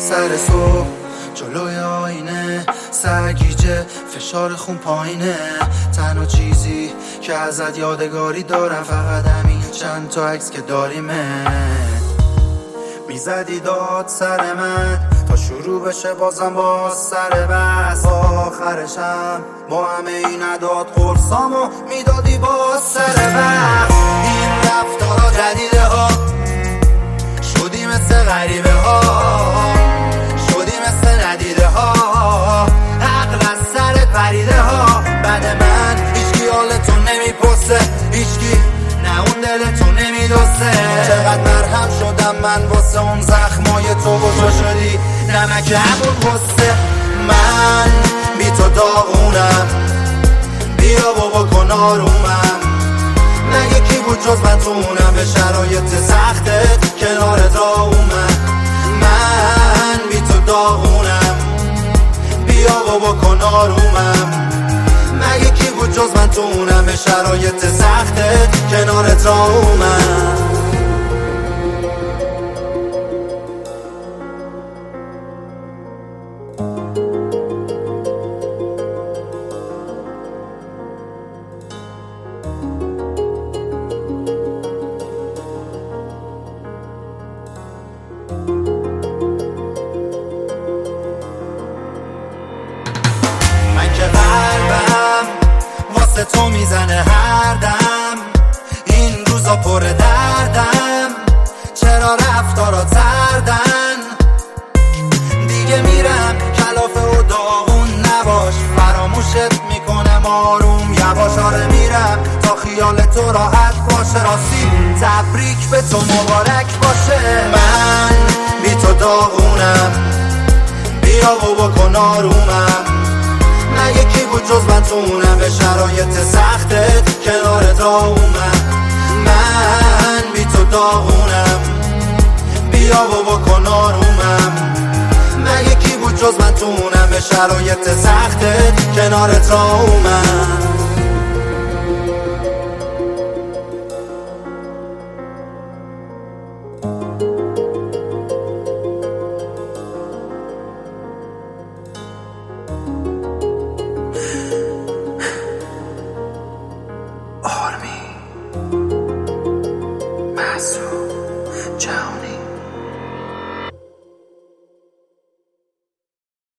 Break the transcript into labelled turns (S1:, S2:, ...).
S1: سر صبح جلوی آینه سرگیجه فشار خون پایینه. تنها چیزی که ازت یادگاری دارم فقط همین چند تا عکس که داریمه. میزدی داد سر من تا شروع بشه بازم باز سر بس. آخرشم با همه این نداد قرصامو میدادی باز سر بس. این رفتارا جدیده ها شدی مثل غریبه ها، شدی مثل ندیده ها، عقل از سرت پریده ها. بعد من هیچکی حالتو نمیپرسه، هیچکی نه اون دلتو نمیدوسته. چقدر مرهم شدم من واسه اون زخمای تو، بزرگ شدی نمک همون غصه. من بی تو داغونم، بیا بابا کن آرومم. مگه کی بود جز من تو اونم به شرایط سختت کنارت راومم. من بی تو داغونم، بیا بابا کن آرومم. مگه کی بود جز من تو اونم به شرایط سختت کنارت راومم. من که قلبم واسه تو میزنه هر دم، این روزا پر دردم. چرا رفتارا تردن؟ دیگه میرم کلافه و داغون نباش، فراموشت میکنم آروم یواش. آره میرم تا خیال تو راحت باشه، راستی تبریک به تو مبارک باشه. من بی تو داغونم، بیا بابا کن آرومم. مگه کی بود جز من تو اونم به شرایط سختت کنارت راومم. من بی تو داغونم، بیا بابا کن آرومم. مگه کی بود جز من تو اونم به شرایط سختت کنارت راومم.